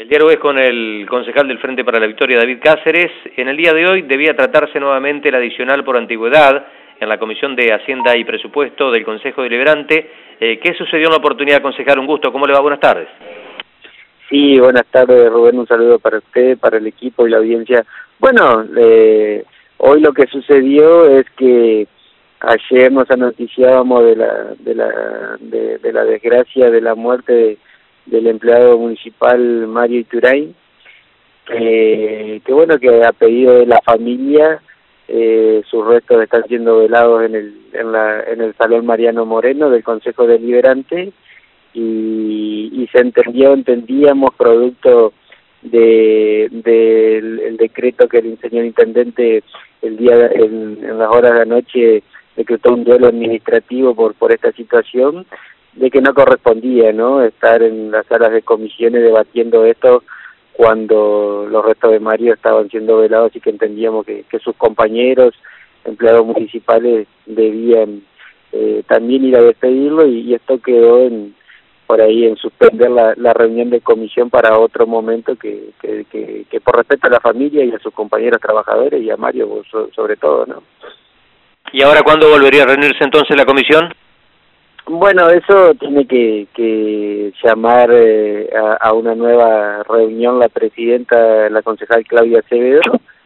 El diálogo es con el concejal del Frente para la Victoria, David Cáceres. En el día de hoy debía tratarse nuevamente el adicional por antigüedad en la Comisión de Hacienda y Presupuesto del Consejo Deliberante. ¿Qué sucedió en la oportunidad, concejal? Un gusto. ¿Cómo le va? Buenas tardes. Sí, buenas tardes, Rubén. Un saludo para usted, para el equipo y la audiencia. Bueno, hoy lo que sucedió es que ayer nos anoticiábamos de la desgracia de la muerte del empleado municipal Mario Iturain, que bueno, que a pedido de la familia sus restos están siendo velados en el Salón Mariano Moreno del Consejo Deliberante, y se entendíamos producto del decreto que el señor intendente en las horas de la noche decretó un duelo administrativo por esta situación, de que no correspondía, ¿no?, estar en las salas de comisiones debatiendo esto cuando los restos de Mario estaban siendo velados, y que entendíamos que sus compañeros, empleados municipales, debían también ir a despedirlo, y esto quedó por ahí en suspender la reunión de comisión para otro momento que por respeto a la familia y a sus compañeros trabajadores y a Mario sobre todo, ¿no? ¿Y ahora cuándo volvería a reunirse entonces la comisión? Bueno, eso tiene que llamar a una nueva reunión la presidenta, la concejal Claudia Acevedo,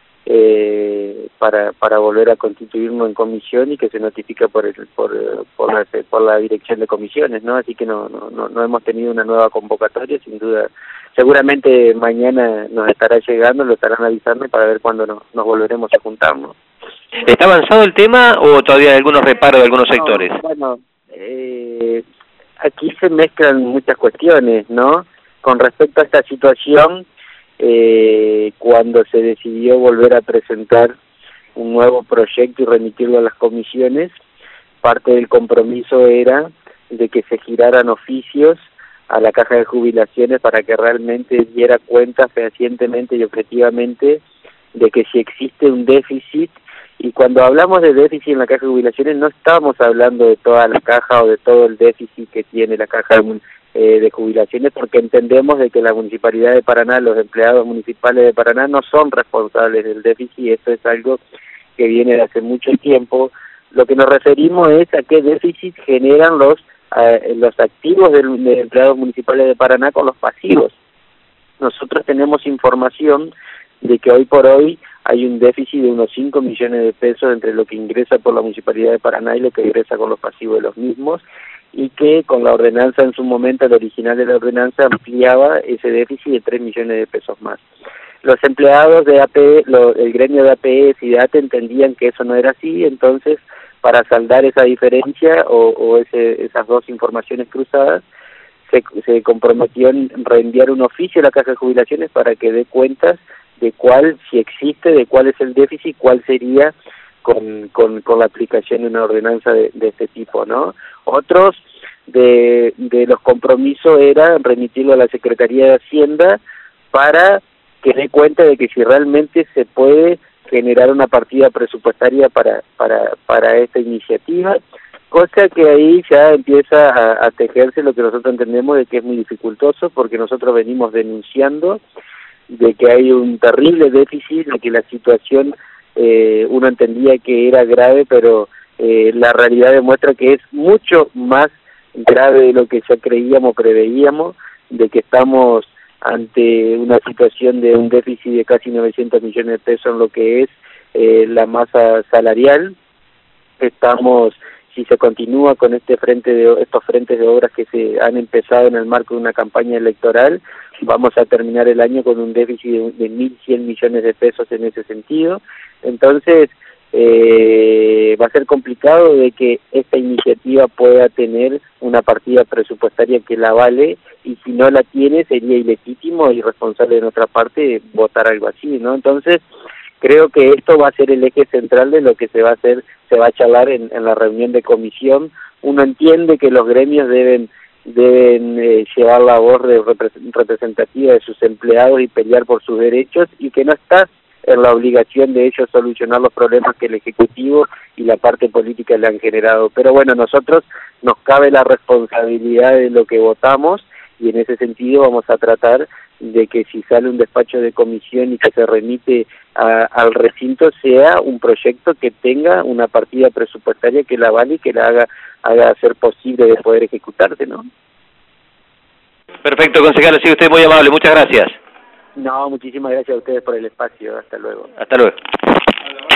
para volver a constituirnos en comisión, y que se notifica por la dirección de comisiones, ¿no? Así que no hemos tenido una nueva convocatoria, sin duda. Seguramente mañana nos estará llegando, lo estarán avisando para ver cuándo nos volveremos a juntar, ¿no? ¿Está avanzado el tema o todavía hay algunos reparos de algunos sectores? Bueno, aquí se mezclan muchas cuestiones, ¿no? Con respecto a esta situación, cuando se decidió volver a presentar un nuevo proyecto y remitirlo a las comisiones, parte del compromiso era de que se giraran oficios a la Caja de Jubilaciones para que realmente diera cuenta fehacientemente y objetivamente de que si existe un déficit. Y cuando hablamos de déficit en la Caja de Jubilaciones, no estamos hablando de toda la caja o de todo el déficit que tiene la Caja de Jubilaciones, porque entendemos de que la Municipalidad de Paraná, los empleados municipales de Paraná, no son responsables del déficit, y esto es algo que viene de hace mucho tiempo. Lo que nos referimos es a qué déficit generan los activos de empleados municipales de Paraná con los pasivos. Nosotros tenemos información de que hoy por hoy hay un déficit de unos 5 millones de pesos entre lo que ingresa por la Municipalidad de Paraná y lo que ingresa con los pasivos de los mismos, y que con la ordenanza en su momento, el original de la ordenanza, ampliaba ese déficit de 3 millones de pesos más. Los empleados de APE, el gremio de APS y de ATE entendían que eso no era así, entonces para saldar esa diferencia esas dos informaciones cruzadas, se comprometió en reenviar un oficio a la Caja de Jubilaciones para que dé cuentas de cuál, si existe, de cuál es el déficit, cuál sería con la aplicación de una ordenanza de este tipo, ¿no? Otros de los compromisos era remitirlo a la Secretaría de Hacienda para que dé cuenta de que si realmente se puede generar una partida presupuestaria para esta iniciativa, cosa que ahí ya empieza a tejerse lo que nosotros entendemos de que es muy dificultoso, porque nosotros venimos denunciando de que hay un terrible déficit, de que la situación uno entendía que era grave, pero la realidad demuestra que es mucho más grave de lo que ya creíamos, preveíamos, de que estamos ante una situación de un déficit de casi 900 millones de pesos en lo que es la masa salarial. Estamos, si se continúa con estos frentes de obras que se han empezado en el marco de una campaña electoral, vamos a terminar el año con un déficit de 1.100 millones de pesos en ese sentido. Entonces, va a ser complicado de que esta iniciativa pueda tener una partida presupuestaria que la avale, y si no la tiene sería ilegítimo e irresponsable de nuestra parte votar algo así, ¿no? Entonces, creo que esto va a ser el eje central de lo que se va a charlar en la reunión de comisión. Uno entiende que los gremios deben llevar la voz representativa de sus empleados y pelear por sus derechos, y que no está en la obligación de ellos solucionar los problemas que el Ejecutivo y la parte política le han generado. Pero bueno, nosotros nos cabe la responsabilidad de lo que votamos, y en ese sentido vamos a tratar de que si sale un despacho de comisión y que se remite al recinto sea un proyecto que tenga una partida presupuestaria que la avale y que la haga ser posible de poder ejecutarse, ¿no? Perfecto, concejal, ha sido usted muy amable, muchas gracias. No, muchísimas gracias a ustedes por el espacio, hasta luego. Hasta luego.